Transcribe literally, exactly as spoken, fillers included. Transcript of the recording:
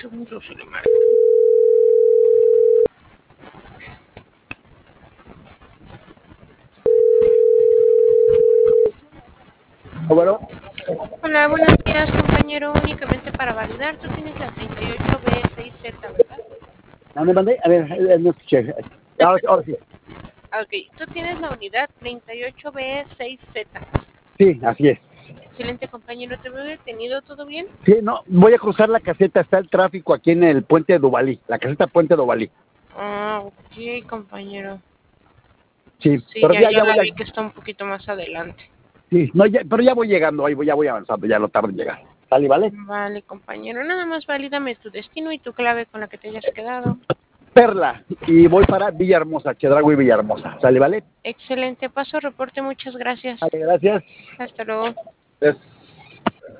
segundos y le marco. Bueno. Hola, buenos días, compañero. Únicamente para validar, tú tienes la treinta y ocho B seis Z, ¿verdad? ¿A me mandé? A ver, eh, no escuché. Ahora, ahora sí. Ok, tú tienes la unidad treinta y ocho B seis Z. Sí, así es. Excelente, compañero. ¿Te veo detenido? ¿Todo bien? Sí, no, voy a cruzar la caseta. Está el tráfico aquí en el puente de Duvalí. La caseta Puente de Duvalí. Ah, ok, compañero. Sí, Sí, pero ya, ya, ya ya voy la a... vi que está un poquito más adelante. Sí, no, ya, pero ya voy llegando ahí, voy, ya voy avanzando, ya no tardo en llegar. ¿Sale, vale? Vale, compañero. Nada más valídame tu destino y tu clave con la que te hayas quedado. Perla, y voy para Villahermosa, Chedraui Villahermosa. ¿Sale, vale? Excelente. Paso reporte. Muchas gracias. Vale, gracias. Hasta luego. Gracias.